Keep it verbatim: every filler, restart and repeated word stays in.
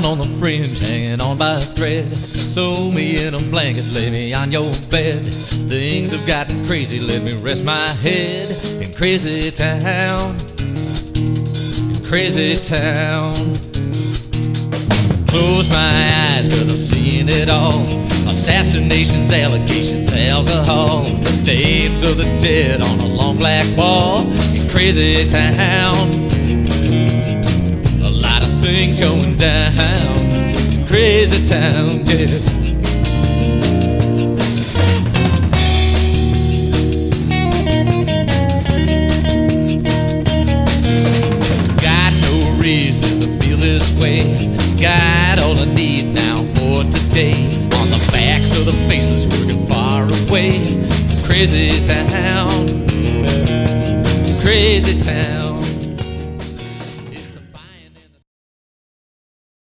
down on the fringe, hanging on by a thread. Sew me in a blanket, lay me on your bed. Things have gotten crazy, let me rest my head in crazy town, in crazy town. Close my eyes, cause I'm seeing it all. Assassinations, allegations, alcohol. Names of the dead on a long black wall in crazy town. A lot of things going down in crazy town, yeah. Got no reason to feel this way. Got all I need now for today. On the backs of the faces working far away from crazy town, from crazy town.